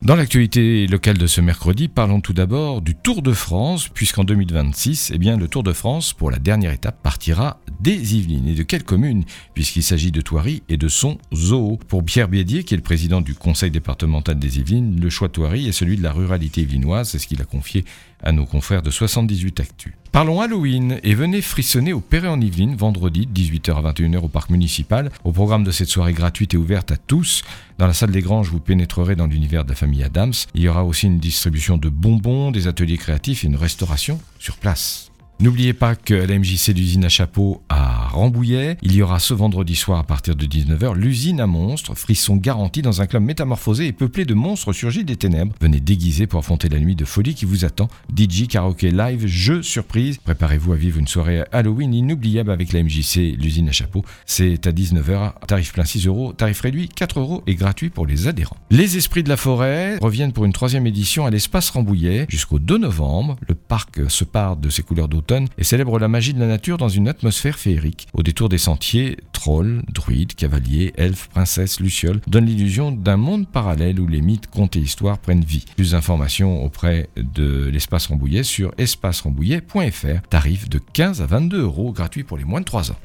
Dans l'actualité locale de ce mercredi, parlons tout d'abord du Tour de France, puisqu'en 2026, le Tour de France, pour la dernière étape, partira des Yvelines. Et de quelle commune ? Puisqu'il s'agit de Thoiry et de son zoo. Pour Pierre Bédier, qui est le président du conseil départemental des Yvelines, le choix de Thoiry est celui de la ruralité yvelinoise, c'est ce qu'il a confié à nos confrères de 78 Actu. Parlons Halloween et venez frissonner au Perret-en-Yvelines vendredi de 18h à 21h au parc municipal. Au programme de cette soirée gratuite et ouverte à tous, dans la salle des Granges, vous pénétrerez dans l'univers de la famille Adams. Il y aura aussi une distribution de bonbons, des ateliers créatifs et une restauration sur place. N'oubliez pas que la MJC d'usine à chapeau à Rambouillet, il y aura ce vendredi soir à partir de 19h l'usine à monstres, frisson garanti dans un club métamorphosé et peuplé de monstres surgis des ténèbres. Venez déguiser pour affronter la nuit de folie qui vous attend. DJ, karaoké live, jeux, surprise. Préparez-vous à vivre une soirée Halloween inoubliable avec la MJC, l'usine à chapeau. C'est à 19h, tarif plein 6 €, tarif réduit 4 € et gratuit pour les adhérents. Les Esprits de la Forêt reviennent pour une 3e édition à l'espace Rambouillet jusqu'au 2 novembre. Le parc se pare de ses couleurs d'automne et célèbre la magie de la nature dans une atmosphère féerique. Au détour des sentiers, trolls, druides, cavaliers, elfes, princesses, lucioles donnent l'illusion d'un monde parallèle où les mythes, contes et histoires prennent vie. Plus d'informations auprès de l'espace Rambouillet sur espacerambouillet.fr. Tarif de 15 à 22 € gratuit pour les moins de 3 ans.